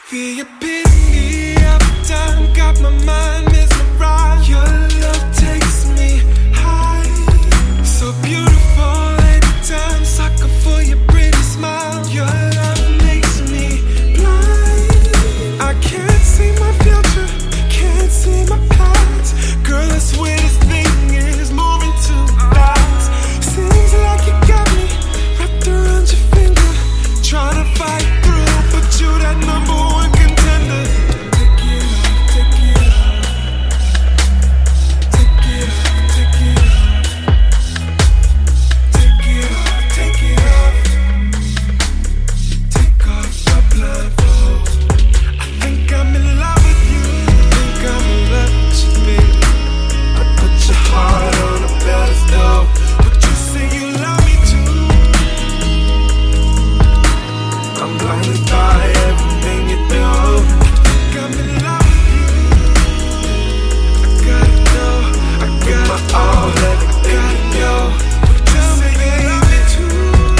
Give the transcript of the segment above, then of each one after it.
The epitome of time got my mind mesmerized. Your love takes me high, so beautiful anytime. Sucker for your pretty smile. Your love makes me blind. I can't see my future, can't see my past. Girl, I swear this thing is moving too fast. Seems like you got me wrapped around your finger, trying to fight through, but you that number one contender. Take it off, take it off. Take it off, take it off. Take it off, take it off. Take off the blindfold. I think I'm in love with you. I think I'm in love with you, baby. I put your heart on a pedestal, but you say you love me too. I'm blinded by everything you do. I think I'm in love with you. I gotta know, I got my all, everything you do. But you say you love me too.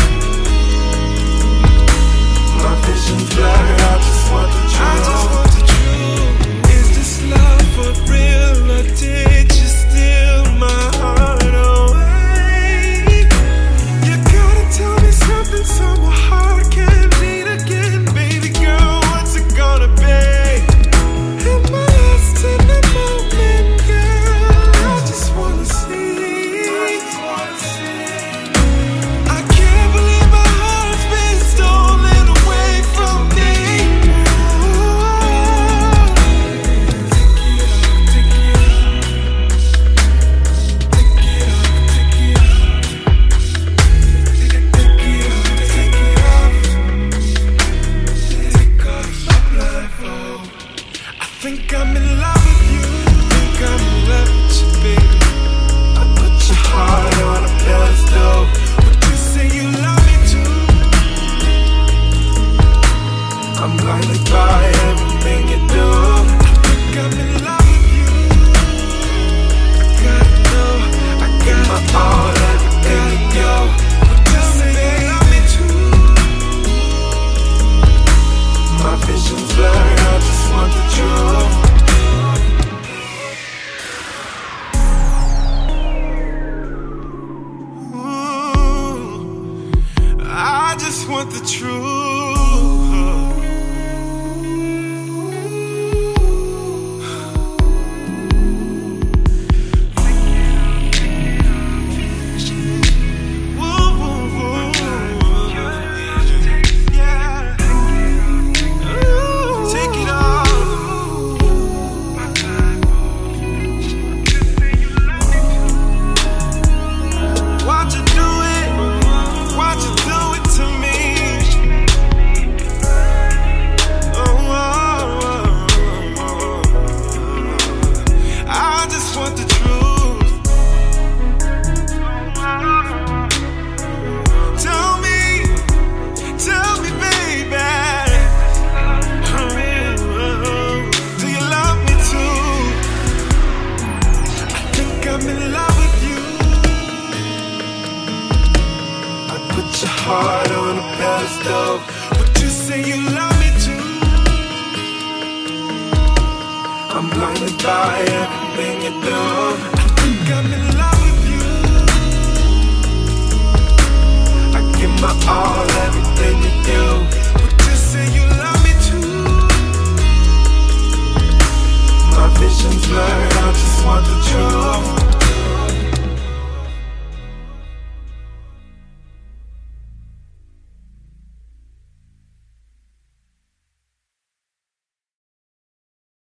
My vision's blurred, I just want the truth. I just want the truth. Is this love for real, or did you steal my heart away? You gotta tell me something so my heart can beat again. Baby girl, what's it gonna be? Am I lost in the moment, girl? I just wanna see. I can't believe my heart's been stolen away from me. Take it off, take it off. Take it off, take it off. Take off the blindfold. I think I'm in love with you. I think I'm in love with you, baby. I put your heart on a pedestal, but you say you love me too. I'm blinded by everything you do. I think I'm in love with you. I gotta know, I got my all, everything you do. But you say you love me too. My vision's blurred, I just want the truth. Ooh, I just want the truth. Take it off. Watch you do it. Watch you do it to me. Oh, I just want the truth. Tell me, baby. Do you love me too? I think I'm in love with you. I put your heart on a pedestal, but you say you love me too. I'm blinded by everything you do. I think I'm in love with you. I give my all, everything you do. But you say you love me too. My vision's blurred, I just want the truth.